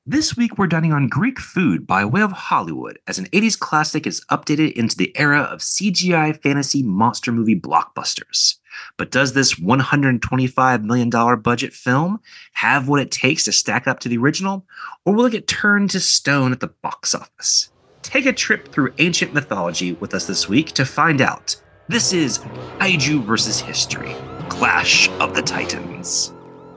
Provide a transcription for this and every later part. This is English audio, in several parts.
This week we're dining on Greek food by way of Hollywood as an 80s classic is updated into the era of CGI fantasy monster movie blockbusters. But does this $125 million budget film have what it takes to stack up to the original, or will it get turned to stone at the box office? Take a trip through ancient mythology with us this week to find out. This is Kaiju vs. History, Clash of the Titans.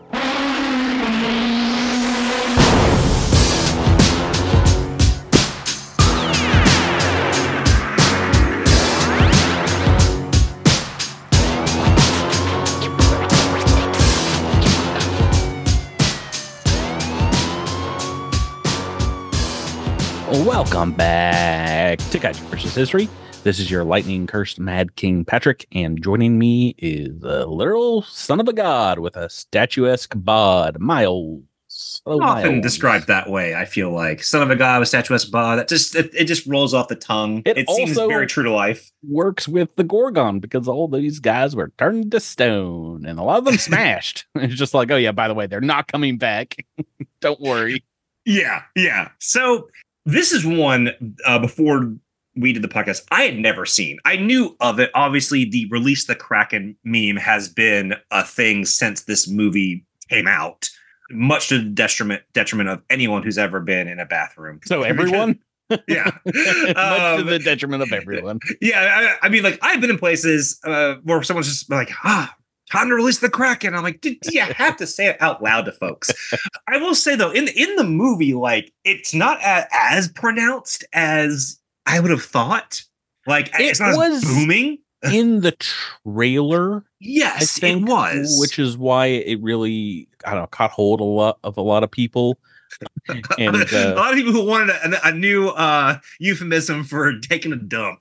Welcome back to Kaiju vs. History. This is your lightning-cursed Mad King Patrick, and joining me is a literal son of a god with a statuesque bod, Miles. Hello, often Miles. Described that way, I feel like. Son of a god with statuesque bod. That it just rolls off the tongue. It seems very true to life. Works with the Gorgon because all these guys were turned to stone, and a lot of them smashed. It's just like, oh yeah, by the way, they're not coming back. Don't worry. Yeah. So this is one before we did the podcast I had never seen. I knew of it. Obviously, the Release the Kraken meme has been a thing since this movie came out, much to the detriment of anyone who's ever been in a bathroom. So everyone? Yeah. Much to the detriment of everyone. Yeah. I mean, like, I've been in places where someone's just like, time to release the Kraken. I'm like, do you have to say it out loud to folks? I will say, though, in the movie, like, it's not as pronounced as I would have thought. Like, it's not as booming. In the trailer, yes, it was. Which is why it really, caught hold of a lot of people. And a lot of people who wanted a new euphemism for taking a dump.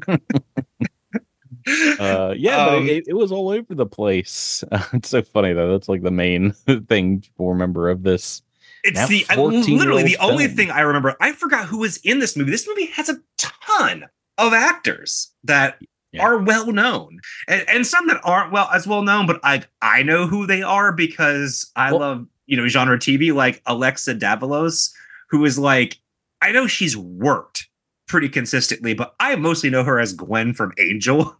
But it was all over the place. It's so funny though. That's like the main thing people remember of this. It's literally the only thing I remember. I forgot who was in this movie. This movie has a ton of actors that are well known, and some that aren't as well known. But I know who they are because I love genre TV, like Alexa Davalos, who is like, I know she's worked pretty consistently, but I mostly know her as Gwen from Angel.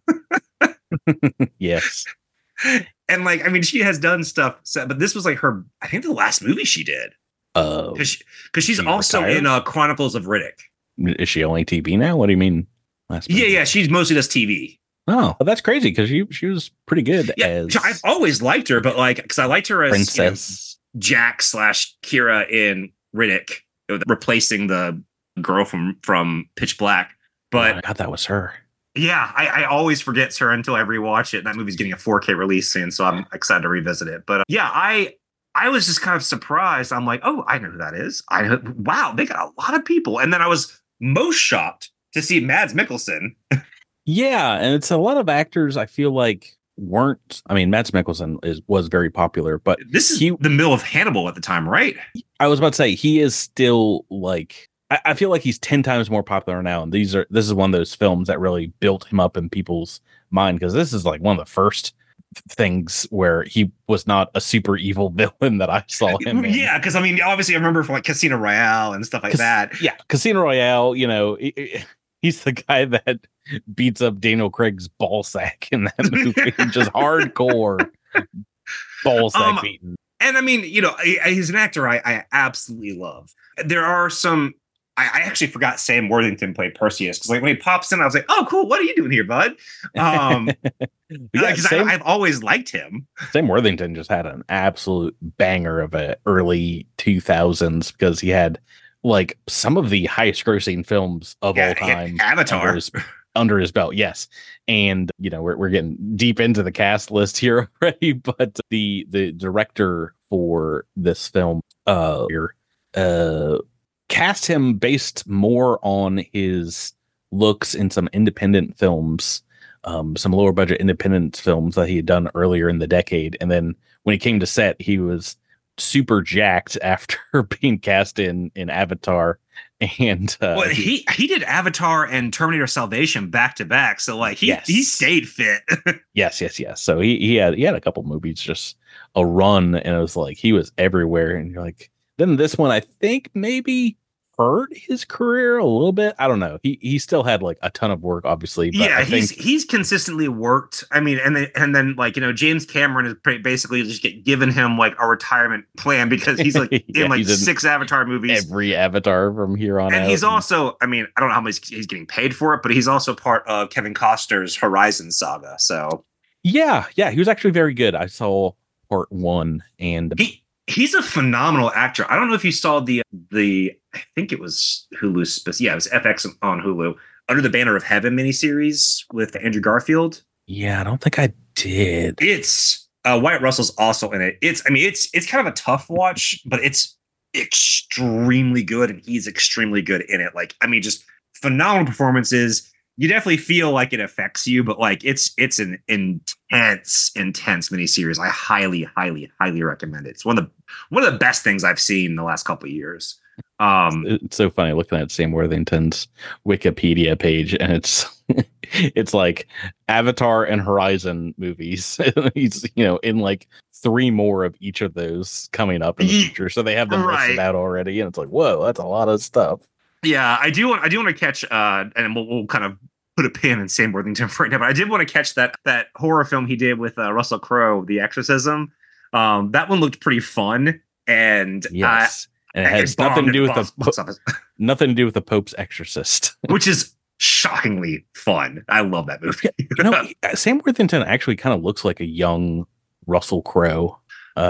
Yes. And like, I mean, she has done stuff, but this was like her, I think, the last movie she did. Because she's also retired? In Chronicles of Riddick. Is she only TV now? What do you mean? Yeah, she mostly does TV. Oh, well, that's crazy because she was pretty good. Yeah, I've always liked her, but like, because I liked her as Princess Jack / Kira in Riddick, replacing the girl from Pitch Black. But I thought that was her. Yeah, I always forget her until I rewatch it. And that movie's getting a 4K release soon, so I'm excited to revisit it. But I was just kind of surprised. I'm like, oh, I know who that is. Wow, they got a lot of people. And then I was most shocked to see Mads Mikkelsen. Yeah, and it's a lot of actors I feel like weren't. I mean, Mads Mikkelsen was very popular, but this is the middle of Hannibal at the time, right? I was about to say he is still like. I feel like he's 10 times more popular now, and this is one of those films that really built him up in people's mind because this is like one of the first things where he was not a super evil villain that I saw him in. Yeah, because I mean, obviously, I remember from like Casino Royale and stuff like that. Yeah, Casino Royale. He's the guy that beats up Daniel Craig's ball sack in that movie, just hardcore ball sack beating. And I mean, he's an actor I absolutely love. There are some. I actually forgot Sam Worthington played Perseus because like when he pops in, I was like, "Oh, cool! What are you doing here, bud?" I've always liked him. Sam Worthington just had an absolute banger of a early 2000s because he had like some of the highest grossing films of all time. Avatar under his belt, yes. And we're getting deep into the cast list here already, but the director for this film cast him based more on his looks in some independent films, some lower budget independent films that he had done earlier in the decade. And then when he came to set, he was super jacked after being cast in Avatar. And he did Avatar and Terminator Salvation back to back. So like he stayed fit. Yes. So he had a couple movies, just a run, and it was like he was everywhere. And you're like, Then this one, I think maybe hurt his career a little bit. I don't know. He still had like a ton of work, obviously, but Yeah, I think he's consistently worked. I mean, and then like James Cameron is basically just given him like a retirement plan because he's like yeah, in like he's in 6 Avatar movies. every Avatar from here on And out. he's also, I mean, I don't know how much he's getting paid for it, but he's also part of Kevin Costner's Horizon saga. So yeah, he was actually very good. I saw part one, and he's a phenomenal actor. I don't know if you saw the I think it was Hulu's, yeah, it was FX on Hulu, Under the Banner of Heaven miniseries with Andrew Garfield. yeah, I don't think I did. It's Wyatt Russell's also in it. It's kind of a tough watch, but it's extremely good, and he's extremely good in it. Like, I mean, just phenomenal performances. You definitely feel like it affects you, but like it's an intense miniseries. I highly recommend it. It's one of the best things I've seen in the last couple of years. It's so funny looking at Sam Worthington's Wikipedia page, and it's like Avatar and Horizon movies. He's in like 3 more of each of those coming up in the future, so they have them listed out already, and it's like, whoa, that's a lot of stuff. Yeah, I do want to catch, and we'll kind of put a pin in Sam Worthington for right now, but I did want to catch that horror film he did with Russell Crowe, The Exorcism. That one looked pretty fun, and yes. And it has nothing to do with nothing to do with the Pope's Exorcist, which is shockingly fun. I love that movie. Sam Worthington actually kind of looks like a young Russell Crowe.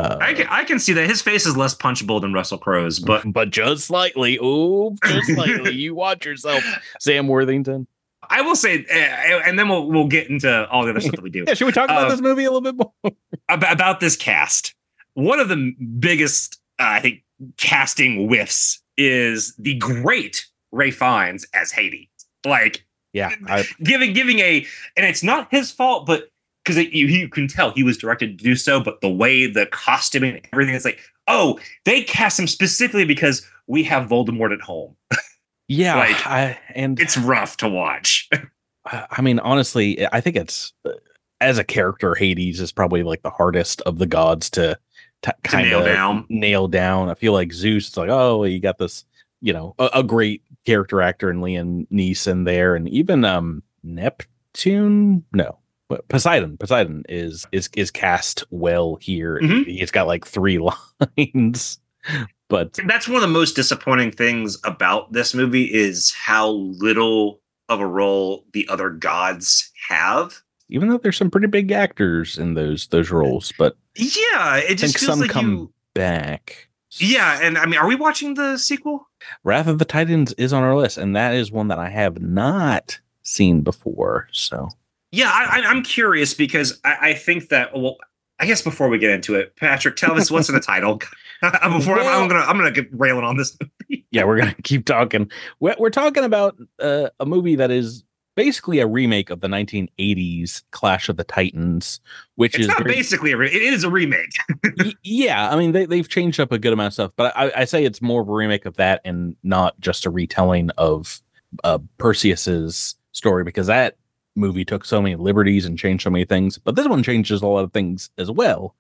I can see that his face is less punchable than Russell Crowe's, but just slightly. Oh, just slightly. You watch yourself, Sam Worthington. I will say, and then we'll get into all the other stuff that we do. Yeah, should we talk about this movie a little bit more? about this cast? One of the biggest, I think, casting whiffs is the great Ralph Fiennes as Hades. Like, yeah, giving a, and it's not his fault, but because you can tell he was directed to do so, but the way the costuming and everything, it's like, oh, they cast him specifically because we have Voldemort at home. Yeah, like, and it's rough to watch. I mean, honestly, I think it's as a character, Hades is probably like the hardest of the gods to kind of nail down. I feel like Zeus, it's like, oh, you got this, a great character actor in Liam Neeson there, and even Neptune, no, but Poseidon is cast well here. Mm-hmm. He's got like 3 lines. But that's one of the most disappointing things about this movie is how little of a role the other gods have. Even though there's some pretty big actors in those roles, but yeah, it just feels some like come back. Yeah, and I mean, are we watching the sequel? Wrath of the Titans is on our list, and that is one that I have not seen before. So yeah, I'm curious because I think that, well, I guess before we get into it, Patrick, tell us what's in the title. I'm gonna get railing on this movie. Yeah, we're gonna keep talking. We're talking about a movie that is basically a remake of the 1980s Clash of the Titans, which it's not basically it is a remake. Yeah, I mean they've changed up a good amount of stuff, but I say it's more of a remake of that and not just a retelling of Perseus's story, because that movie took so many liberties and changed so many things, but this one changes a lot of things as well.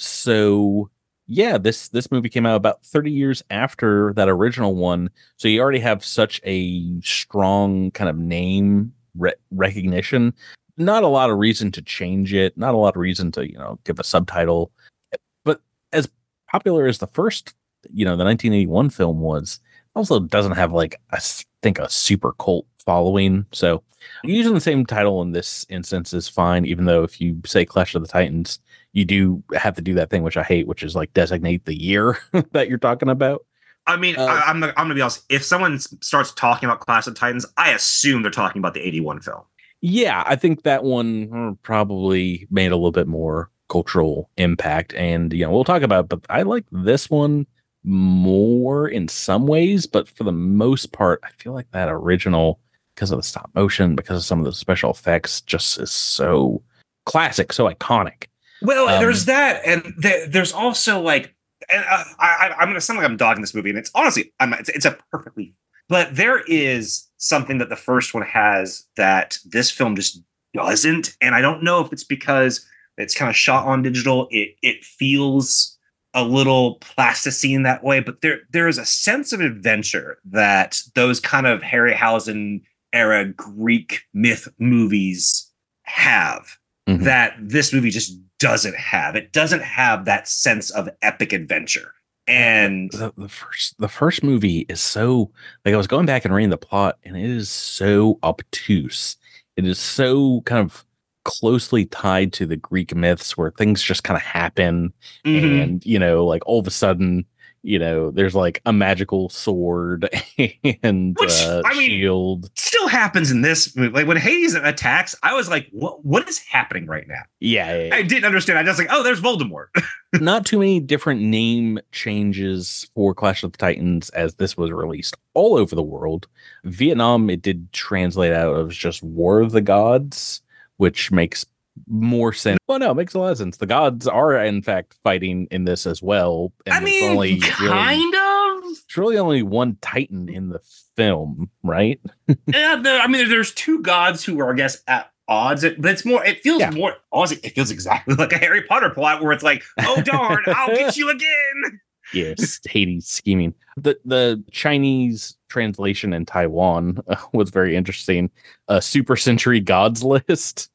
So yeah, this movie came out about 30 years after that original one, so you already have such a strong kind of name recognition. Not a lot of reason to change it, not a lot of reason to give a subtitle, but as popular as the first the 1981 film was, also doesn't have like I think a super cult following. So using the same title in this instance is fine, even though if you say Clash of the Titans, you do have to do that thing which I hate, which is like designate the year that you're talking about. I mean, I'm gonna be honest. If someone starts talking about Clash of the Titans, I assume they're talking about the 81 film. Yeah, I think that one probably made a little bit more cultural impact, and we'll talk about it, but I like this one more in some ways, but for the most part, I feel like that original, because of the stop motion, because of some of the special effects, just is so classic, so iconic. Well, there's that, and there's also like, and I'm going to sound like I'm dogging this movie, and it's honestly, it's a perfectly, but there is something that the first one has that this film just doesn't, and I don't know if it's because it's kind of shot on digital. It feels a little plasticine that way, but there is a sense of adventure that those kind of Harryhausen era Greek myth movies have that this movie just doesn't have. It doesn't have that sense of epic adventure. And the first movie is so, like, I was going back and reading the plot, and it is so obtuse. It is so kind of closely tied to the Greek myths where things just kind of happen. And, you know, like all of a sudden, you know, there's like a magical sword and shield. Still happens in this movie. Like when Hades attacks, I was like, what is happening right now? Yeah. I didn't understand. I just like, oh, there's Voldemort. Not too many different name changes for Clash of the Titans as this was released all over the world. Vietnam, it did translate out of just War of the Gods, which makes more sense. Well, no, it makes a lot of sense. The gods are, in fact, fighting in this as well. And I mean, kind of. It's really only one Titan in the film, right? Yeah, I mean, there's two gods who are, I guess, at odds, but it's more. It feels more. Honestly, it feels exactly like a Harry Potter plot where it's like, oh darn, I'll get you again. Yes, Hades scheming. The Chinese translation in Taiwan was very interesting. A Super Century Gods list.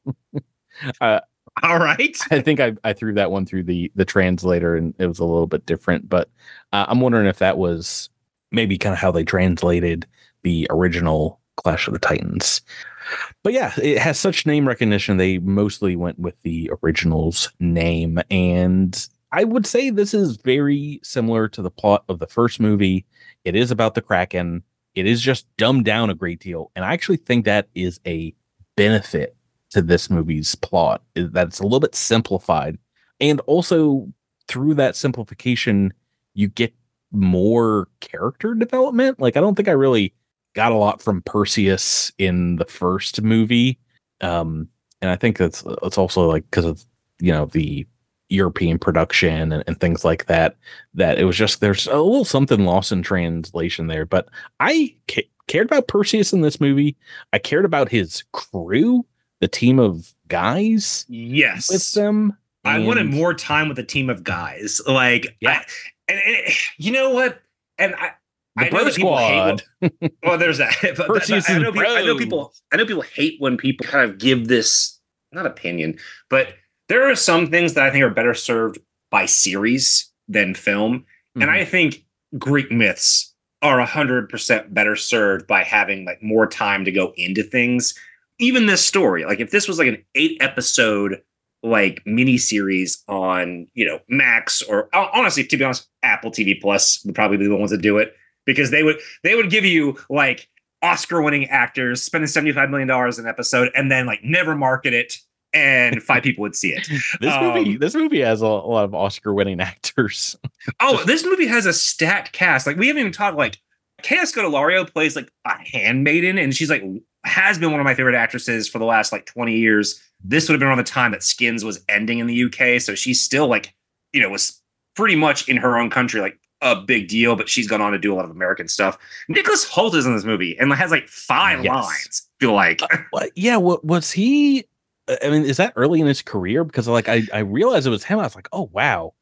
All right. I think I threw that one through the translator, and it was a little bit different, but I'm wondering if that was maybe kind of how they translated the original Clash of the Titans. But yeah, it has such name recognition. They mostly went with the original's name, and I would say this is very similar to the plot of the first movie. It is about the Kraken. It is just dumbed down a great deal, and I actually think that is a benefit to this movie's plot, is that it's a little bit simplified. And also through that simplification, you get more character development. Like, I don't think I really got a lot from Perseus in the first movie. And I think it's also like, because of, you know, the European production and things like that, that it was just, there's a little something lost in translation there. But I cared about Perseus in this movie. I cared about his crew, the team of guys. Yes. With them. I wanted more time with a team of guys. Like, yeah. And you know what? And I know that people hate. Well, there's that. But I know people hate when people kind of give this, not opinion, but there are some things that I think are better served by series than film. Mm-hmm. And I think Greek myths are 100% better served by having like more time to go into things. Even this story, like if this was like an 8-episode like mini series on, you know, Max, or honestly, to be honest, Apple TV Plus would probably be the ones that do it, because they would give you like Oscar-winning actors spending $75 million an episode and then like never market it, and 5 people would see it. This movie has a lot of Oscar-winning actors. This movie has a stacked cast. Like, we haven't even talked, like, Kaya Scodelario plays like a handmaiden, and she's like has been one of my favorite actresses for the last like 20 years. This would have been around the time that Skins was ending in the UK, so she's still like, you know, was pretty much in her own country like a big deal, but she's gone on to do a lot of American stuff. Nicholas Hoult is in this movie and has like 5 lines. I feel like, what was he? I mean, is that early in his career? Because like I realized it was him. I was like, oh wow.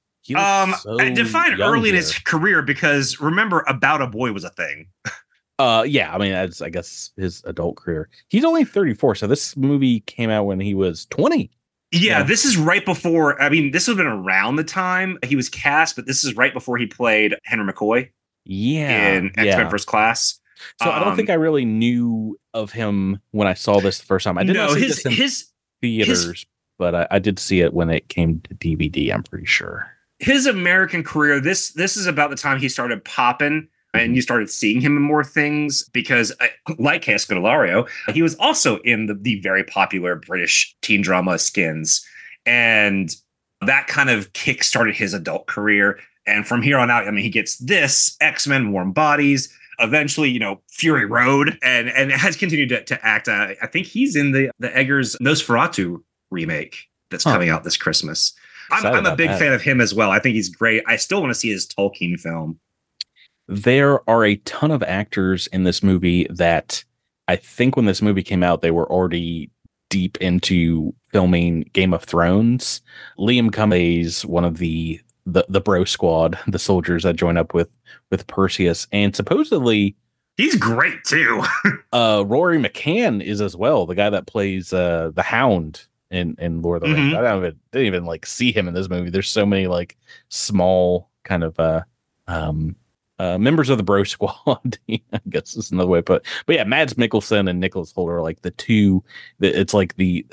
I define early in his career because remember, About a Boy was a thing. Yeah, I mean, that's, I guess, his adult career. He's only 34, so this movie came out when he was 20. Yeah, this is right before, I mean, this would have been around the time he was cast, but this is right before he played Henry McCoy. Yeah. In X-Men First Class. So I don't think I really knew of him when I saw this the first time. I didn't see this in theaters, but I did see it when it came to DVD, I'm pretty sure. His American career, this is about the time he started popping. And you started seeing him in more things because, like Kaya Scodelario, he was also in the very popular British teen drama Skins. And that kind of kick-started his adult career. And from here on out, I mean, he gets this, X-Men, Warm Bodies, eventually, you know, Fury Road, and has continued to act. I think he's in the Eggers Nosferatu remake that's coming out this Christmas. I'm a big fan of him as well. I think he's great. I still want to see his Tolkien film. There are a ton of actors in this movie that I think when this movie came out, they were already deep into filming Game of Thrones. Liam Cummings, one of the the bro squad, the soldiers that join up with Perseus, and supposedly he's great too. Rory McCann is as well, the guy that plays the Hound in Lord of the Rings. Mhm. Didn't even like see him in this movie. There's so many like small kind of members of the bro squad. I guess is another way to put it. But yeah, Mads Mikkelsen and Nicholas Hoult are like the two. It's like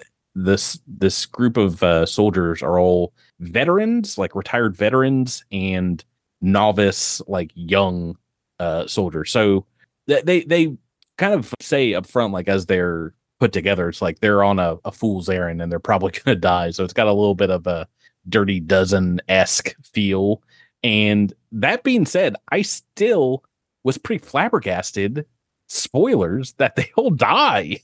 this group of soldiers are all veterans, like retired veterans, and novice, like young soldiers. So they kind of say up front, like as they're put together, it's like they're on a fool's errand and they're probably going to die. So it's got a little bit of a Dirty Dozen-esque feel. And that being said, I still was pretty flabbergasted. Spoilers that they all die.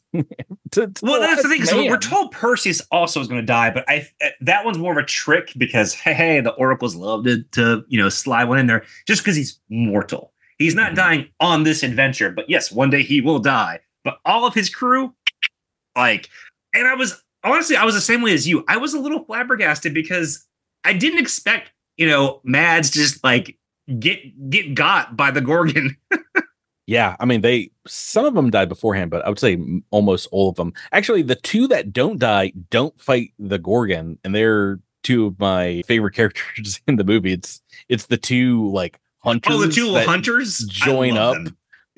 Well, that's the thing. So we're told Perseus also is going to die, but that one's more of a trick because hey, the oracles love to slide one in there just because he's mortal. He's not dying on this adventure, but yes, one day he will die. But all of his crew, and I was the same way as you. I was a little flabbergasted because I didn't expect Mads just like get got by the Gorgon. Yeah, I mean, some of them died beforehand, but I would say almost all of them. Actually, the two that don't die don't fight the Gorgon, and they're two of my favorite characters in the movie. It's the two like hunters. Oh, the two little hunters join up. Them.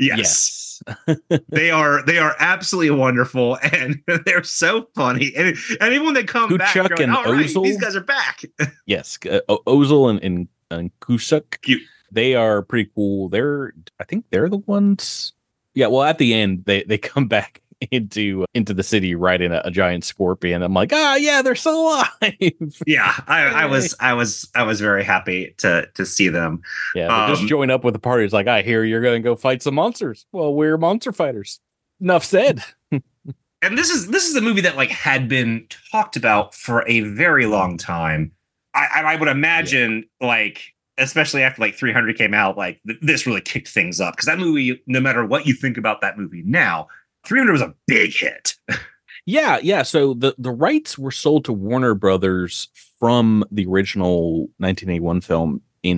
Yes. they are absolutely wonderful, and they're so funny. And anyone that comes back, Kuchuk and Ozil, these guys are back. Yes, Ozil and Kuchuk. Cute. They are pretty cool. I think they're the ones. Yeah, well, at the end, they come back into the city riding a giant scorpion. I'm like, yeah, they're still alive. Yeah, I was very happy to see them. Yeah, they just join up with the party. It's like, I hear you're going to go fight some monsters. Well, we're monster fighters. Enough said. And this is a movie that like had been talked about for a very long time. I would imagine especially after like 300 came out, like this really kicked things up because that movie, no matter what you think about that movie now, 300 was a big hit. Yeah. So the rights were sold to Warner Brothers from the original 1981 film in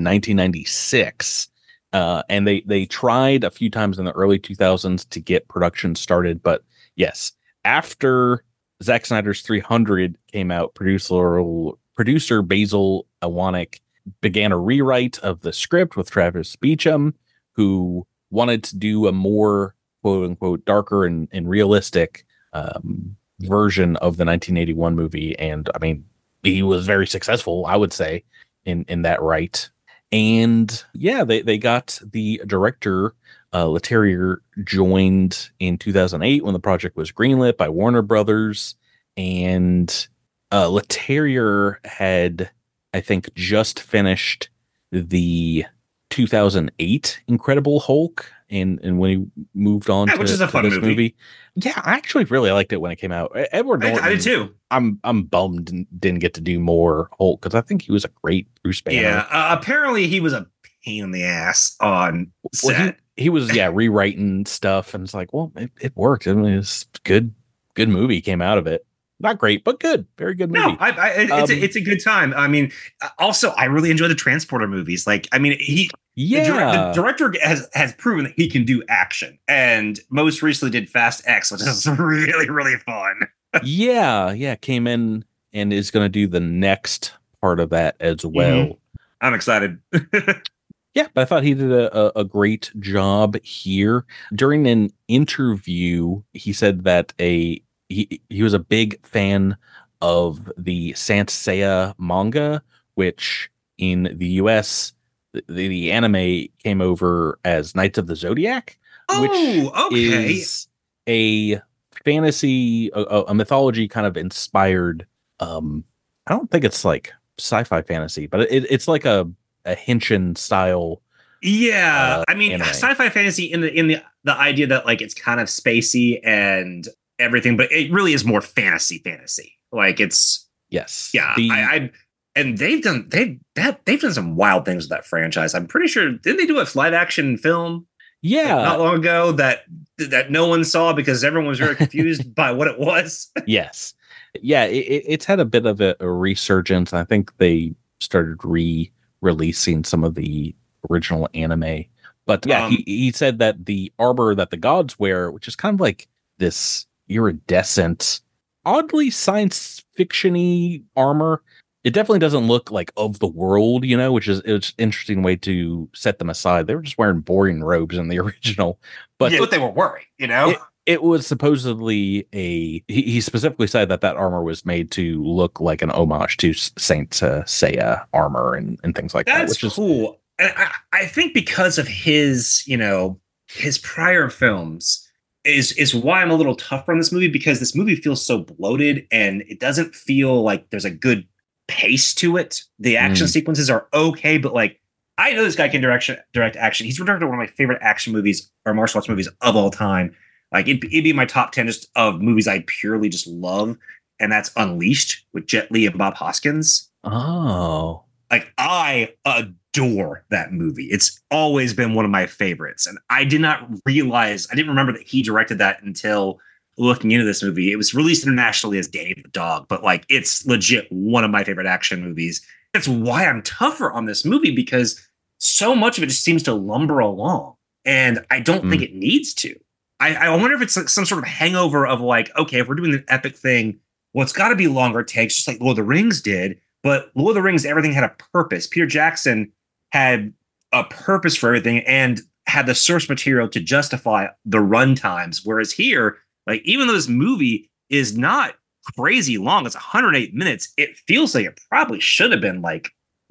1996. And they tried a few times in the early 2000s to get production started. But yes, after Zack Snyder's 300 came out, producer Basil Iwanek began a rewrite of the script with Travis Beacham, who wanted to do a more quote unquote darker and realistic version of the 1981 movie. And I mean, he was very successful, I would say, in that right. And yeah, they got the director, Leterrier, joined in 2008 when the project was greenlit by Warner Brothers. And Leterrier had, I think, just finished the 2008 Incredible Hulk, and when he moved on to, which is a fun movie. Yeah, I actually really liked it when it came out. Edward Norton, I did too. I'm bummed didn't get to do more Hulk because I think he was a great Bruce Banner. Yeah, apparently he was a pain in the ass on set. Well, he was rewriting stuff, and it's like, well, it worked. I mean, it's good movie came out of it. Not great, but good. Very good movie. No, it's a good time. I mean, also, I really enjoy the Transporter movies. Like, I mean, the director has proven that he can do action, and most recently did Fast X, which is really, really fun. Yeah, came in and is going to do the next part of that as well. Mm-hmm. I'm excited. Yeah, but I thought he did a great job here. During an interview, he said that he was a big fan of the Saint Seiya manga, which in the US, the anime came over as Knights of the Zodiac, which is a fantasy, a mythology kind of inspired. I don't think it's like sci-fi fantasy, but it's like a Henshin style. Yeah, I mean, anime. Sci-fi fantasy in the idea that like it's kind of spacey and everything, but it really is more fantasy. Like it's yeah. And they've done some wild things with that franchise. I'm pretty sure didn't they do a live action film? Yeah, not long ago that no one saw because everyone was very confused by what it was. Yes, yeah, it's had a bit of a resurgence. I think they started releasing some of the original anime. But yeah, Um, he said that the armor that the gods wear, which is kind of like this iridescent, oddly science fiction-y armor, it definitely doesn't look like of the world, which is it's an interesting way to set them aside. They were just wearing boring robes in the original, but yeah, what they were wearing. it was supposedly he specifically said that armor was made to look like an homage to Saint Seiya armor and things like that, That's which is cool. And I think because of his prior films is why I'm a little tougher on this movie, because this movie feels so bloated and it doesn't feel like there's a good pace to it. The action sequences are okay, but like, I know this guy can direct action. He's directed one of my favorite action movies or martial arts movies of all time. Like it'd be in my top 10 just of movies I purely just love, and that's Unleashed with Jet Li and Bob Hoskins. Oh. Like, I adore that movie. It's always been one of my favorites. And I didn't remember that he directed that until looking into this movie. It was released internationally as Danny the Dog, but like, it's legit one of my favorite action movies. That's why I'm tougher on this movie, because so much of it just seems to lumber along. And I don't think it needs to. I wonder if it's like some sort of hangover of like, okay, if we're doing an epic thing, well, it's got to be longer takes, just like Lord of the Rings did. But Lord of the Rings, everything had a purpose. Peter Jackson had a purpose for everything and had the source material to justify the run times. Whereas here, like, even though this movie is not crazy long, it's 108 minutes, it feels like it probably should have been like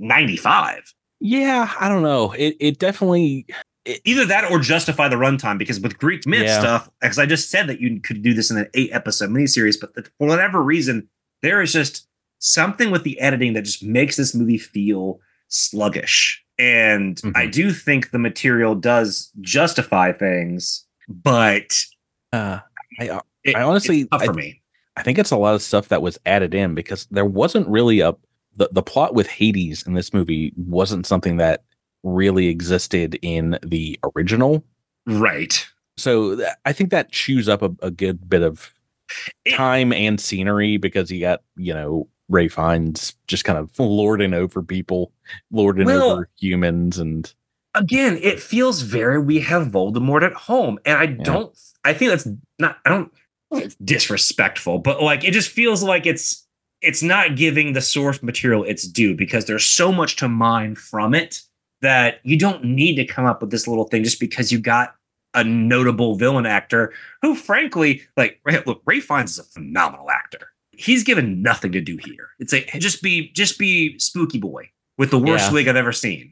95. Yeah, I don't know. It definitely either that or justify the runtime, because with Greek myth stuff, because I just said that you could do this in an 8-episode miniseries, but for whatever reason, there is just something with the editing that just makes this movie feel sluggish. And I do think the material does justify things, but I honestly, tough for me. I think it's a lot of stuff that was added in, because there wasn't really the plot with Hades in this movie wasn't something that really existed in the original. Right. So I think that chews up a good bit of time and scenery, because you got, Ray Fiennes just kind of lording over people, over humans. And again, it feels very, we have Voldemort at home. And I think that's not, it's disrespectful, but like, it just feels like it's not giving the source material its due, because there's so much to mine from it that you don't need to come up with this little thing just because you got a notable villain actor who, frankly, like, look, Ray Fiennes is a phenomenal actor. He's given nothing to do here. It's like, just be Spooky Boy with the worst wig I've ever seen.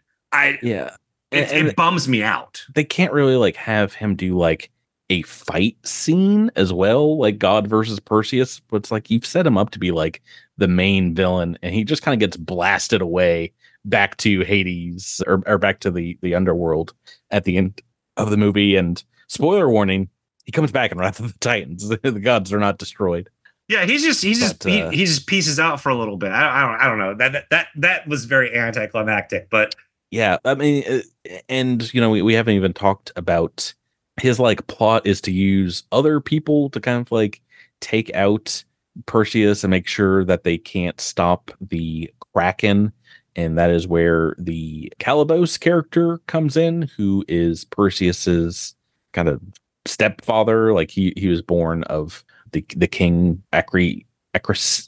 It bums me out. They can't really like have him do like a fight scene as well, like God versus Perseus. But it's like, you've set him up to be like the main villain, and he just kind of gets blasted away back to Hades or back to the underworld at the end of the movie. And spoiler warning, he comes back in Wrath of the Titans. The gods are not destroyed. Yeah, he just pieces out for a little bit. I don't know. That was very anticlimactic, but yeah, I mean, and we haven't even talked about his like plot is to use other people to kind of like take out Perseus and make sure that they can't stop the Kraken. And that is where the Calibos character comes in, who is Perseus's kind of stepfather. Like he was born of the king Acrisius.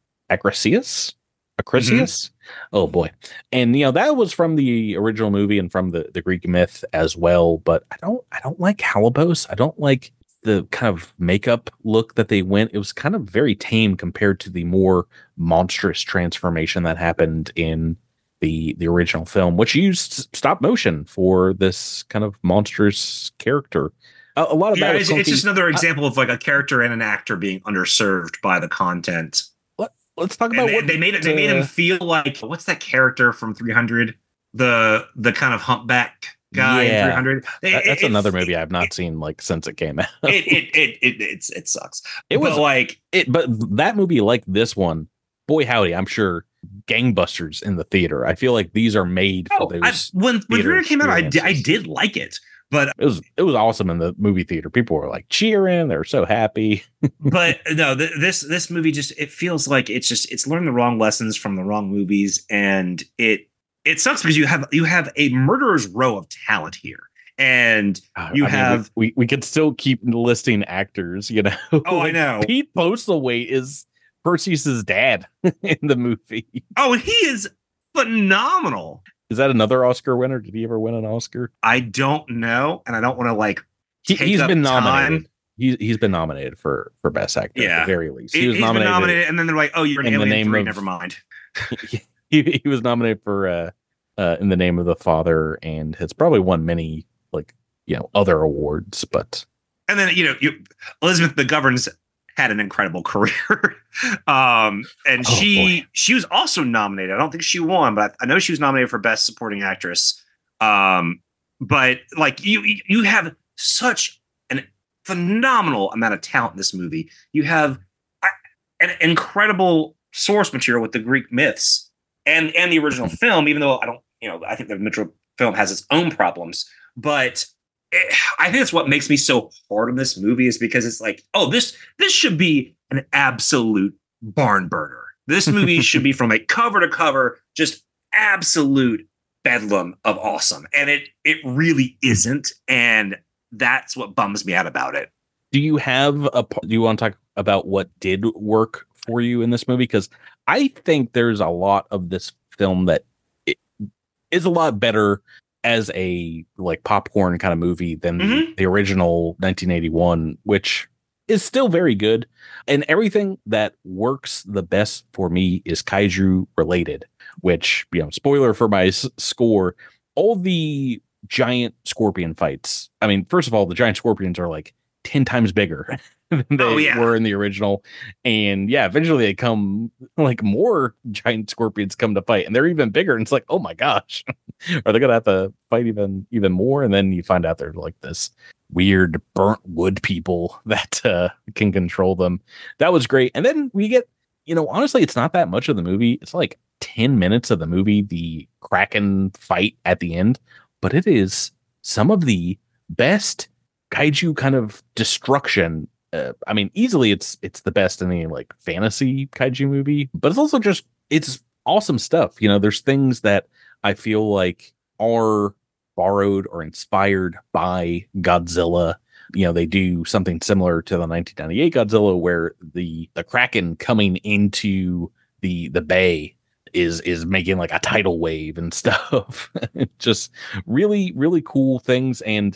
Oh boy. And that was from the original movie and from the Greek myth as well. But I don't like Calibos. I don't like the kind of makeup look that they went. It was kind of very tame compared to the more monstrous transformation that happened in the original film, which used stop motion for this kind of monstrous character. A lot of that was it's just another example of like a character and an actor being underserved by the content. Let's talk about what they made him feel like. What's that character from 300? The kind of humpback guy in 300. That's another movie I've not seen like since it came out. It sucks. But that movie, like this one, boy howdy, I'm sure gangbusters in the theater. I feel like these are made for those. When 300 came out, I did like it. But it was awesome in the movie theater. People were like cheering; they were so happy. But no, this movie just, it feels like it's learned the wrong lessons from the wrong movies, and it it sucks because you have a murderer's row of talent here, and you have we could still keep listing actors, you know. Oh, I Like, know. Pete Postlethwaite is Perseus's dad in the movie. Oh, and he is phenomenal. Is that another Oscar winner? Did he ever win an Oscar? I don't know, and I don't want to like He's up been time. nominated. He's been nominated for best actor at the very least. He's been nominated, and then they're like, "Oh, you're an Alien 3, never mind." he was nominated for In the Name of the Father, and has probably won many, like, you know, other awards. But and then Elizabeth McGovern's had an incredible career, and she was also nominated. I don't think she won, but I know she was nominated for Best Supporting Actress. But like you have such an phenomenal amount of talent in this movie. You have an incredible source material with the Greek myths and the original film, even though I think the original film has its own problems. But I think that's what makes me so hard on this movie, is because it's like, oh, this should be an absolute barn burner. This movie should be from a cover to cover, just absolute bedlam of awesome. And it really isn't. And that's what bums me out about it. Do you want to talk about what did work for you in this movie? Because I think there's a lot of this film that is a lot better as a like popcorn kind of movie than the original 1981, which is still very good. And everything that works the best for me is kaiju related, which, you know, spoiler for my score, all the giant scorpion fights. I mean, first of all, the giant scorpions are like 10 times bigger than they were in the original. And yeah, eventually they come, like, more giant scorpions come to fight, and they're even bigger. And it's like, oh my gosh, are they gonna have to fight even more? And then you find out they're like this weird burnt wood people that can control them. That was great. And then we get, you know, honestly, it's not that much of the movie. It's like 10 minutes of the movie, the Kraken fight at the end, but it is some of the best kaiju kind of destruction. I mean, easily it's the best in the like fantasy kaiju movie, but it's also just, it's awesome stuff. You know, there's things that I feel like are borrowed or inspired by Godzilla. You know, they do something similar to the 1998 Godzilla, where the Kraken coming into the bay is making like a tidal wave and stuff. Just really, really cool things. And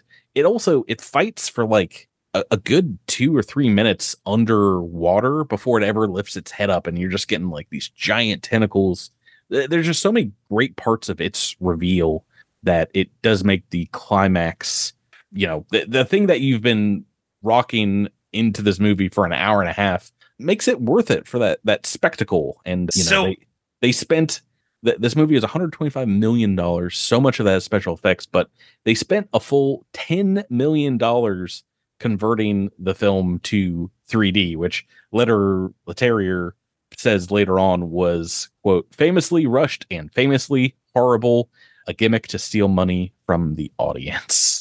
it fights for like a good 2 or 3 minutes underwater before it ever lifts its head up, and you're just getting like these giant tentacles. There's just so many great parts of its reveal that it does make the climax, you know, the thing that you've been rocking into this movie for an hour and a half makes it worth it for that spectacle. And you know, they spent this movie is $125 million. So much of that is special effects, but they spent a full $10 million converting the film to 3D, which Leterrier says later on was, quote, famously rushed and famously horrible, a gimmick to steal money from the audience.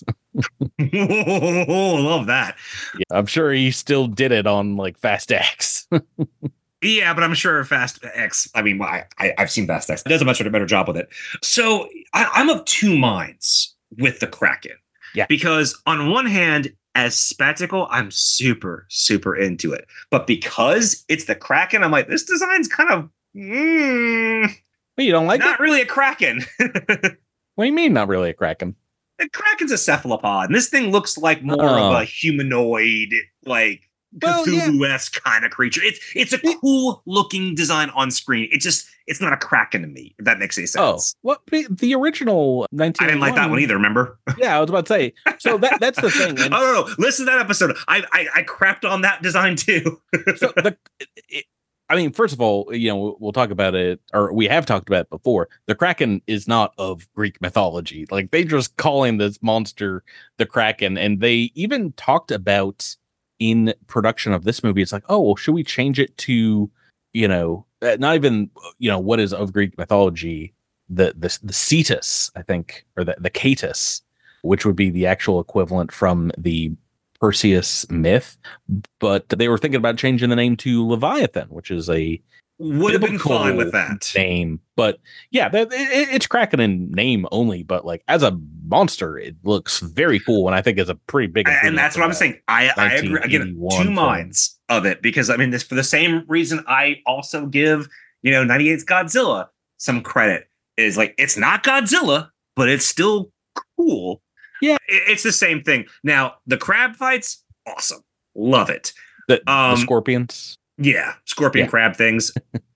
Love that. Yeah, I'm sure he still did it on like Fast X. Yeah, but I'm sure Fast X, I mean, I've seen Fast X. It does a much better job with it. So I'm of two minds with the Kraken. Yeah. Because on one hand, as spectacle, I'm super, super into it. But because it's the Kraken, I'm like, this design's kind of... But you don't like not really a Kraken. What do you mean, not really a Kraken? The Kraken's a cephalopod, and this thing looks like more of a humanoid, like Cthulhu-esque kind of creature. It's a cool looking design on screen. It's not a Kraken to me, if that makes any sense. Oh, what the original 1981? I didn't like that one either, remember? Yeah, I was about to say. So that's the thing. And no. Listen to that episode. I crapped on that design too. So I mean, first of all, you know, we'll talk about it, or we have talked about it before. The Kraken is not of Greek mythology. Like, they just calling this monster the Kraken, and they even talked about in production of this movie. It's like, oh, well, should we change it to, you know, not even, you know, what is of Greek mythology, the Cetus, I think, or the Catus, which would be the actual equivalent from the Perseus myth. But they were thinking about changing the name to Leviathan, which is a would have been fine with biblical that. name. But yeah, it's Kraken in name only. But like as a monster, it looks very cool, and I think is a pretty big improvement. And that's what I'm saying. I agree. Again, two film. minds of it, because I mean, this for the same reason I also give 98's Godzilla some credit. Is like, it's not Godzilla, but it's still cool. Yeah, it's the same thing. Now the crab fights, awesome, love it. The scorpions. Yeah, scorpion crab things.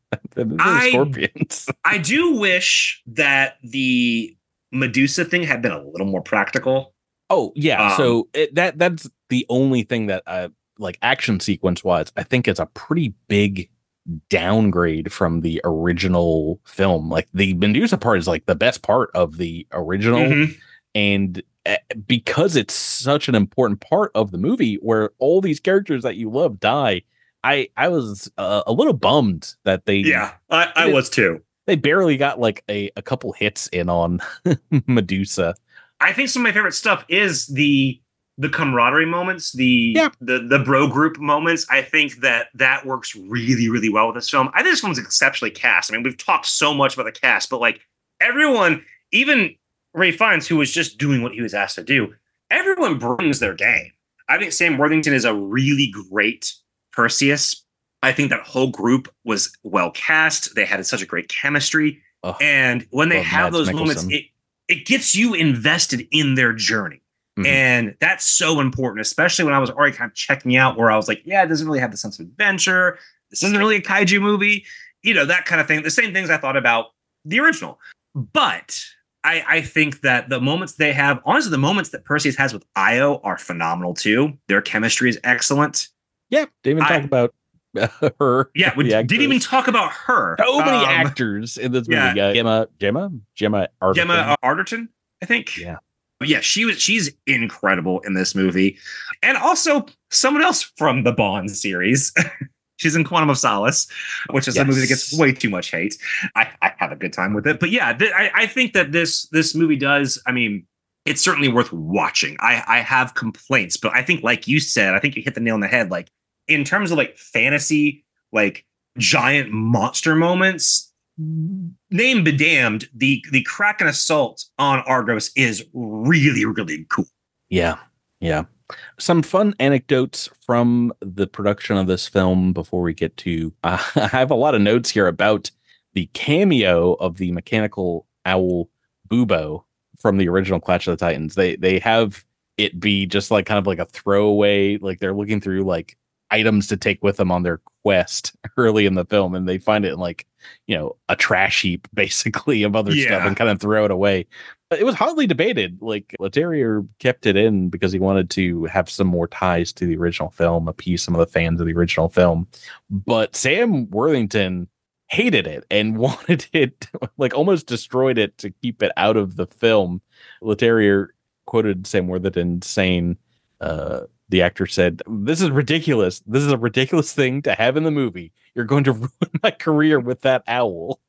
the scorpions. I do wish that the Medusa thing had been a little more practical. Oh yeah, so that's the only thing that like action sequence wise, I think it's a pretty big downgrade from the original film. Like the Medusa part is like the best part of the original, and because it's such an important part of the movie where all these characters that you love die. I was a little bummed that they. Yeah, I was too. They barely got like a couple hits in on Medusa. I think some of my favorite stuff is the camaraderie moments, the bro group moments. I think that works really, really well with this film. I think this film's exceptionally cast. I mean, we've talked so much about the cast, but like everyone, even Ralph Fiennes, who was just doing what he was asked to do, everyone brings their game. I think Sam Worthington is a really great Perseus. I think that whole group was well cast. They had such a great chemistry. And when they have those moments, it gets you invested in their journey. And that's so important, especially when I was already kind of checking out where I was like, yeah, it doesn't really have the sense of adventure. This isn't really a kaiju movie, that kind of thing. The same things I thought about the original. But I think that the moments they have, honestly, the moments that Perseus has with Io are phenomenal too. Their chemistry is excellent. Yeah, didn't even talk about her. Yeah, we didn't even talk about her. So many actors in this movie. Gemma Arterton. Gemma Arterton, I think. Yeah. Yeah, she's incredible in this movie. And also someone else from the Bond series. She's in Quantum of Solace, which is a movie that gets way too much hate. I have a good time with it. But yeah, I think that this movie does, I mean, it's certainly worth watching. I have complaints, but I think, like you said, I think you hit the nail on the head. Like, in terms of like fantasy, like giant monster moments, name be damned, the Kraken assault on Argos is really, really cool. Yeah. Some fun anecdotes from the production of this film before we get to I have a lot of notes here about the cameo of the mechanical owl Bubo from the original Clash of the Titans. They have it be just like kind of like a throwaway, like they're looking through like items to take with them on their quest early in the film, and they find it in like, a trash heap basically of other stuff and kind of throw it away. But it was hotly debated. Like, Leterrier kept it in because he wanted to have some more ties to the original film, appease some of the fans of the original film. But Sam Worthington hated it and wanted it, like almost destroyed it to keep it out of the film. Leterrier quoted Sam Worthington saying, the actor said, "This is ridiculous. This is a ridiculous thing to have in the movie. You're going to ruin my career with that owl,"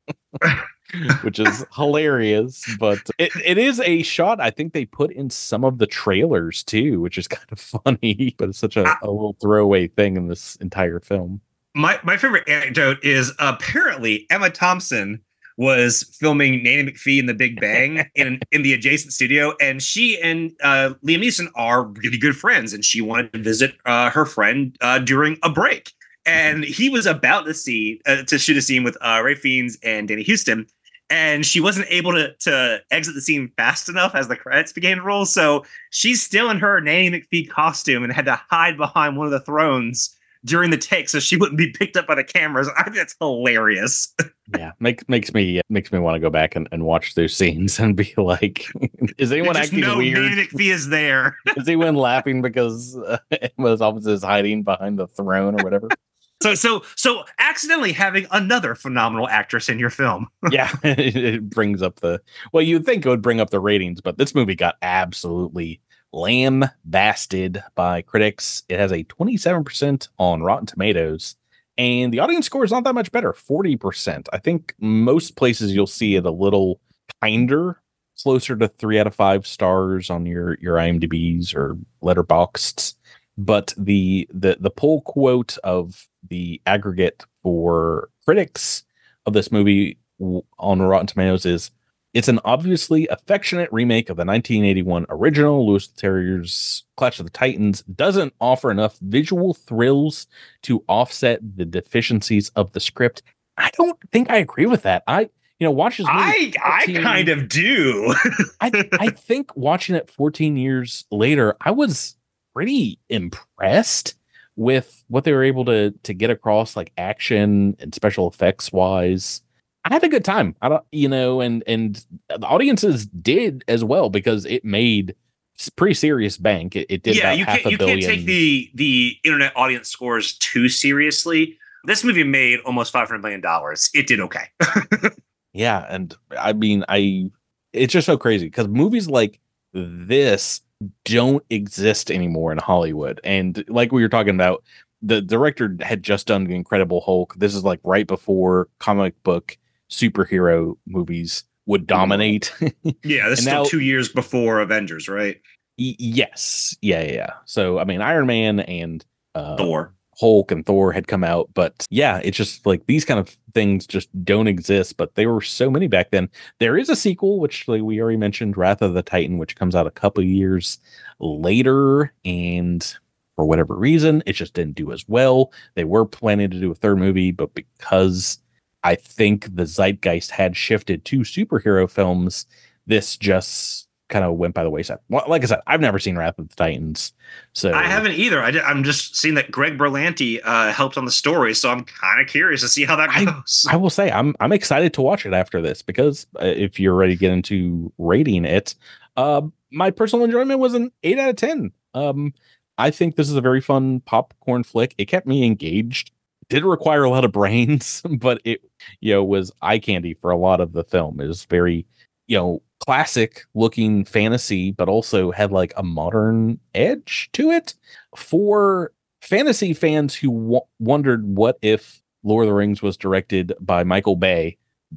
which is hilarious. But it is a shot I think they put in some of the trailers too, which is kind of funny, but it's such a little throwaway thing in this entire film. My favorite anecdote is apparently Emma Thompson was filming Nanny McPhee in The Big Bang in the adjacent studio, and she and Liam Neeson are really good friends, and she wanted to visit her friend during a break, and he was about to shoot a scene with Ralph Fiennes and Danny Huston, and she wasn't able to exit the scene fast enough as the credits began to roll, so she's still in her Nanny McPhee costume and had to hide behind one of the thrones during the take so she wouldn't be picked up by the cameras. I think that's hilarious. Yeah, makes me want to go back and watch those scenes and be like, is anyone acting weird? Nanny McPhee is there. Is anyone laughing because Emma's office is hiding behind the throne or whatever? So accidentally having another phenomenal actress in your film. Yeah, it brings up you'd think it would bring up the ratings, but this movie got absolutely lambasted by critics. It has a 27% on Rotten Tomatoes, and the audience score is not that much better, 40%. I think most places you'll see it a little kinder, closer to 3 out of 5 stars on your IMDb's or Letterboxd. But the pull quote of the aggregate for critics of this movie on Rotten Tomatoes is it's an obviously affectionate remake of the 1981 original. Louis Leterrier's Clash of the Titans doesn't offer enough visual thrills to offset the deficiencies of the script. I don't think I agree with that. Watch this movie. I kind of do. I think watching it 14 years later, I was pretty impressed with what they were able to get across, like action and special effects wise. I had a good time. I don't, and the audiences did as well because it made pretty serious bank. It did about half a billion. You can't take the internet audience scores too seriously. This movie made almost $500 million. It did okay. Yeah, and I mean, it's just so crazy because movies like this don't exist anymore in Hollywood. And like we were talking about, the director had just done The Incredible Hulk. This is like right before comic book superhero movies would dominate. Yeah, this is still 2 years before Avengers, right? Yes. Yeah. So, I mean, Iron Man and Thor. Hulk and Thor had come out, but yeah, it's just like these kind of things just don't exist, but there were so many back then. There is a sequel, which like we already mentioned, Wrath of the Titan, which comes out a couple years later, and for whatever reason, it just didn't do as well. They were planning to do a third movie, but because I think the zeitgeist had shifted to superhero films, this just kind of went by the wayside. Well, like I said, I've never seen Wrath of the Titans, so I haven't either. I'm just seeing that Greg Berlanti helped on the story, so I'm kind of curious to see how that goes. I will say I'm excited to watch it after this because if you're ready to get into rating it, my personal enjoyment was an 8 out of 10. I think this is a very fun popcorn flick. It kept me engaged. Did require a lot of brains, but it was eye candy for a lot of the film. It was very classic looking fantasy, but also had like a modern edge to it. For fantasy fans who wondered what if Lord of the Rings was directed by Michael Bay,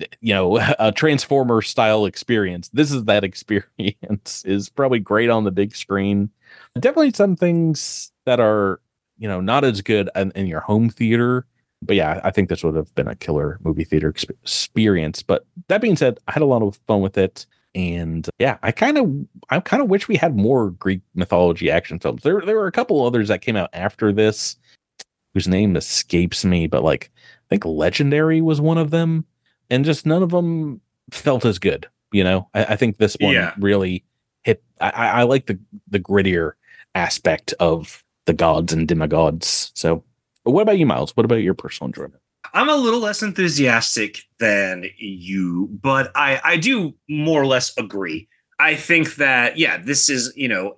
a Transformer style experience. This is that experience. Is probably great on the big screen. Definitely some things that are not as good in your home theater. But yeah, I think this would have been a killer movie theater experience. But that being said, I had a lot of fun with it. And yeah, I kind of wish we had more Greek mythology action films. There were a couple others that came out after this, whose name escapes me, but like I think Legendary was one of them, and just none of them felt as good. I think this one really hit. I like the grittier aspect of the gods and demigods. So, what about you, Miles? What about your personal enjoyment? I'm a little less enthusiastic than you, but I do more or less agree. I think that, this is,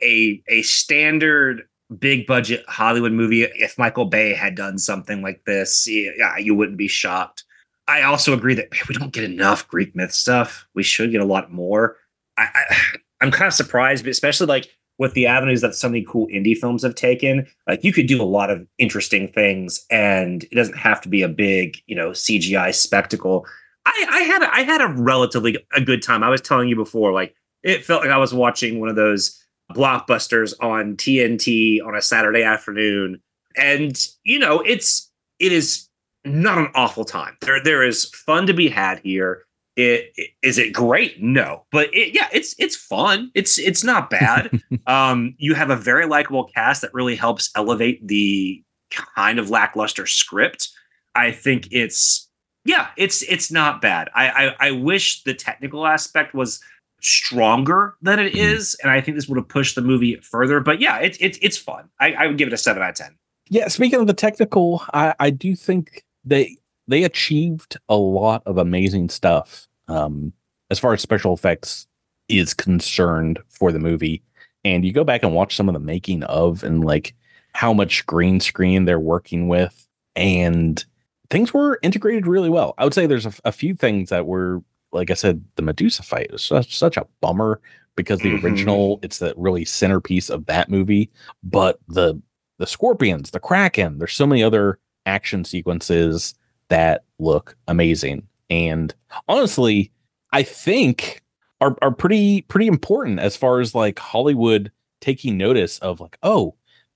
a standard big budget Hollywood movie. If Michael Bay had done something like this, you wouldn't be shocked. I also agree that we don't get enough Greek myth stuff. We should get a lot more. I'm kind of surprised, but especially like with the avenues that so many cool indie films have taken, like you could do a lot of interesting things, and it doesn't have to be a big, CGI spectacle. I had a relatively a good time. I was telling you before, like it felt like I was watching one of those blockbusters on TNT on a Saturday afternoon, and it is not an awful time. There is fun to be had here. Is it great? No, but it's fun. It's not bad. You have a very likable cast that really helps elevate the kind of lackluster script. I think it's not bad. I wish the technical aspect was stronger than it is, and I think this would have pushed the movie further. But it's fun. I would give it a 7 out of 10. Yeah, speaking of the technical, I do think they achieved a lot of amazing stuff as far as special effects is concerned for the movie. And you go back and watch some of the making of and like how much green screen they're working with, and things were integrated really well. I would say there's a few things that were, like I said, the Medusa fight is such a bummer because the original, it's the really centerpiece of that movie. But the scorpions, the Kraken, there's so many other action sequences that look amazing, and honestly I think are pretty important as far as like Hollywood taking notice of like, oh,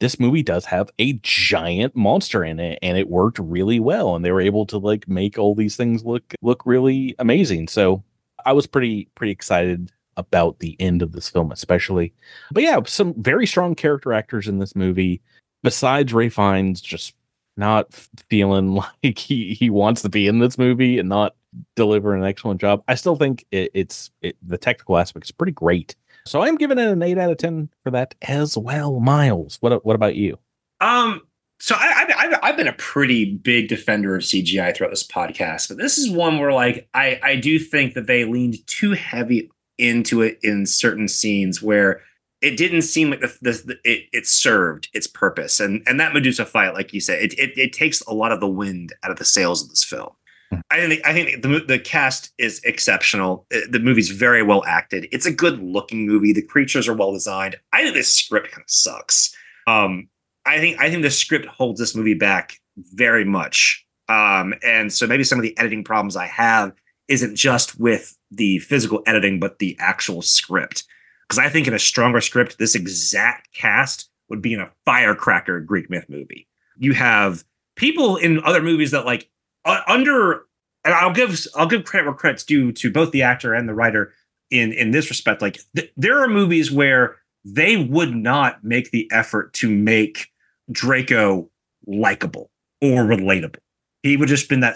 this movie does have a giant monster in it, and it worked really well, and they were able to like make all these things look really amazing. So I was pretty excited about the end of this film, especially. But yeah, some very strong character actors in this movie. Besides Ray Fiennes just not feeling like he wants to be in this movie and not deliver an excellent job, I still think the technical aspect is pretty great. So I'm giving it an 8 out of 10 for that as well. Miles, what about you? So I've been a pretty big defender of CGI throughout this podcast, but this is one where like I do think that they leaned too heavy into it in certain scenes where it didn't seem like it served its purpose, and that Medusa fight, like you said, it takes a lot of the wind out of the sails of this film. I think the cast is exceptional. The movie's very well acted. It's a good looking movie. The creatures are well designed. I think this script kind of sucks. I think the script holds this movie back very much. And so maybe some of the editing problems I have isn't just with the physical editing, but the actual script. Because I think in a stronger script, this exact cast would be in a firecracker Greek myth movie. You have people in other movies that like and I'll give credit where credit's due to both the actor and the writer in this respect. Like there are movies where they would not make the effort to make Draco likable or relatable. He would just been that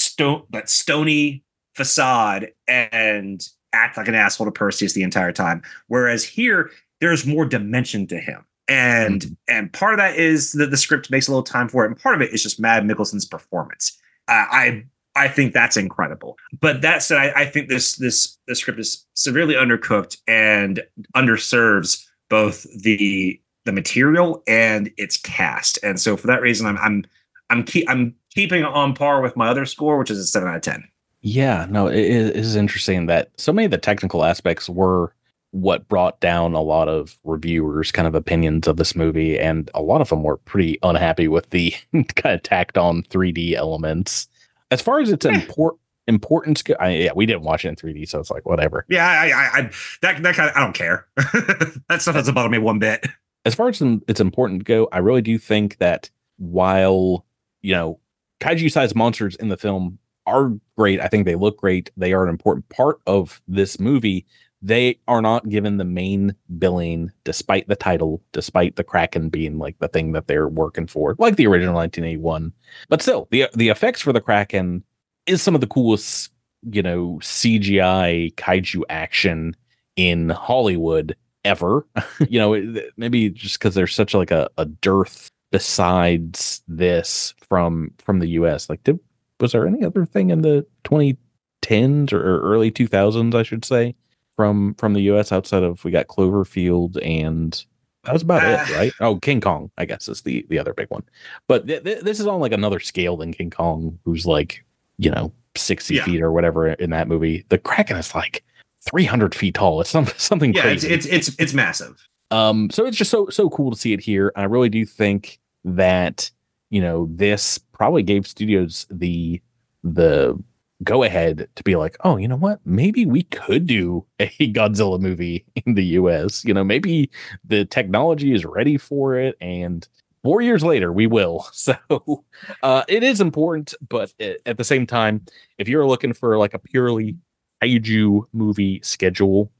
stony facade and act like an asshole to Perseus the entire time. Whereas here, there's more dimension to him. And part of that is that the script makes a little time for it. And part of it is just Mads Mikkelsen's performance. I think that's incredible. But that said, I think this script is severely undercooked and underserves both the material and its cast. And so for that reason, I'm keeping on par with my other score, which is a 7 out of 10. Yeah, no, it is interesting that so many of the technical aspects were what brought down a lot of reviewers' kind of opinions of this movie, and a lot of them were pretty unhappy with the kind of tacked on 3D elements. As far as its importance, we didn't watch it in 3D, so it's like whatever. Yeah, I that kind of, I don't care. That stuff doesn't bother me one bit. As far as its important go, I really do think that while kaiju-sized monsters in the film are great, I think they look great. They are an important part of this movie. They are not given the main billing, despite the title, despite the Kraken being like the thing that they're working for, like the original 1981. But still, the effects for the Kraken is some of the coolest, CGI kaiju action in Hollywood ever. Maybe just because there's such like a dearth besides this from the US. Like, was there any other thing in the 2010s or early 2000s, I should say, from the US outside of, we got Cloverfield, and that was about it, right? Oh, King Kong, I guess, is the other big one. But this is on like another scale than King Kong, who's like, 60 feet or whatever in that movie. The Kraken is like 300 feet tall. It's something crazy. It's massive. So it's just so cool to see it here. I really do think that this probably gave studios the go ahead to be like, oh, you know what? Maybe we could do a Godzilla movie in the US. Maybe the technology is ready for it, and 4 years later we will. So it is important, but at the same time, if you're looking for like a purely kaiju movie schedule,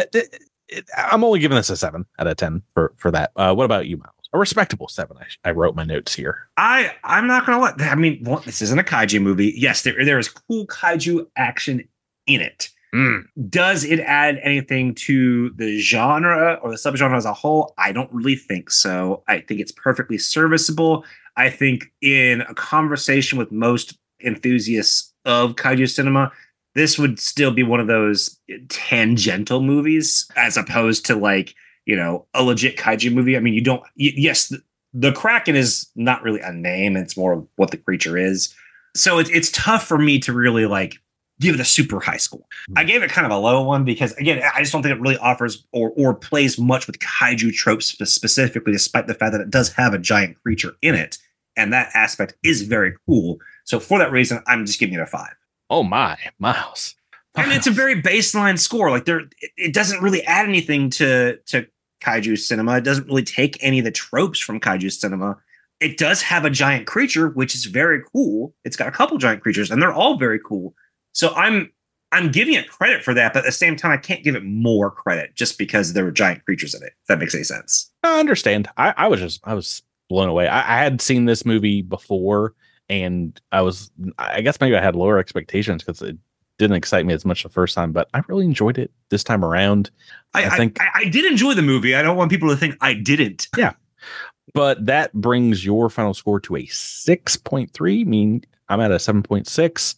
I'm only giving this a 7 out of 10 for that. What about you, Miles? A respectable 7. I wrote my notes here. I'm not gonna let. I mean, this isn't a kaiju movie. Yes, there is cool kaiju action in it. Does it add anything to the genre or the subgenre as a whole? I don't really think so. I think it's perfectly serviceable. I think in a conversation with most enthusiasts of kaiju cinema, this would still be one of those tangential movies as opposed to like, a legit kaiju movie. I mean, yes, the Kraken is not really a name. It's more of what the creature is. So it's tough for me to really like give it a super high score. I gave it kind of a low one because, again, I just don't think it really offers or plays much with kaiju tropes specifically, despite the fact that it does have a giant creature in it. And that aspect is very cool. So for that reason, I'm just giving it a 5. Oh my, Miles. And it's a very baseline score. Like it doesn't really add anything to kaiju cinema. It doesn't really take any of the tropes from kaiju cinema. It does have a giant creature, which is very cool. It's got a couple giant creatures, and they're all very cool. So I'm giving it credit for that, but at the same time, I can't give it more credit just because there were giant creatures in it. If that makes any sense. I understand. I was blown away. I had seen this movie before, and I guess maybe I had lower expectations because it didn't excite me as much the first time, but I really enjoyed it this time around. I think I did enjoy the movie. I don't want people to think I didn't. Yeah. But that brings your final score to a 6.3. I mean, I'm at a 7.6.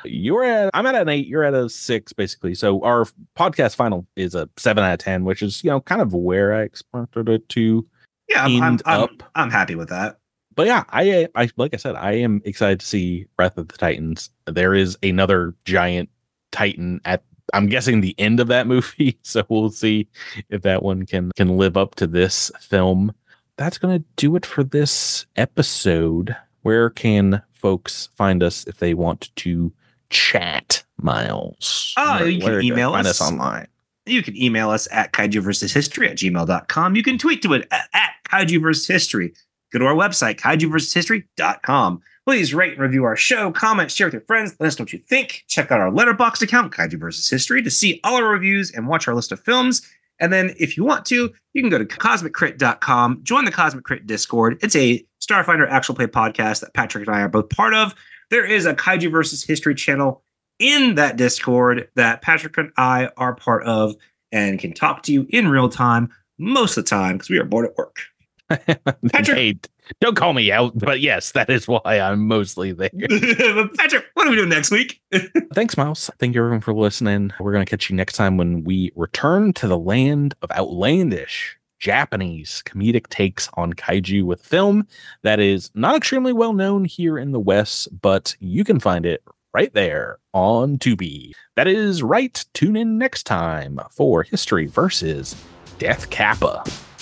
I'm at an 8. You're at a 6, basically. So our podcast final is a 7 out of 10, which is, kind of where I expected it to end up. I'm happy with that. But yeah, I like I said, I am excited to see Wrath of the Titans. There is another giant Titan at, I'm guessing, the end of that movie. So we'll see if that one can live up to this film. That's going to do it for this episode. Where can folks find us if they want to chat, Miles? You can email us. Find us online. You can email us at kaijuversushistory@gmail.com. You can tweet to it at kaijuversushistory. Go to our website, kaijuversushistory.com. Please rate and review our show, comment, share with your friends. Let us know what you think. Check out our Letterboxd account, Kaiju vs. History, to see all our reviews and watch our list of films. And then if you want to, you can go to cosmiccrit.com, join the Cosmic Crit Discord. It's a Starfinder actual play podcast that Patrick and I are both part of. There is a Kaiju vs. History channel in that Discord that Patrick and I are part of and can talk to you in real time most of the time because we are bored at work. Patrick, hey, don't call me out, but yes, that is why I'm mostly there. Patrick, what are we doing next week? Thanks, Miles. Thank you everyone for listening. We're going to catch you next time when we return to the land of outlandish Japanese comedic takes on kaiju with film that is not extremely well known here in the West, but you can find it right there on Tubi. That is right. Tune in next time for History versus Death Kappa.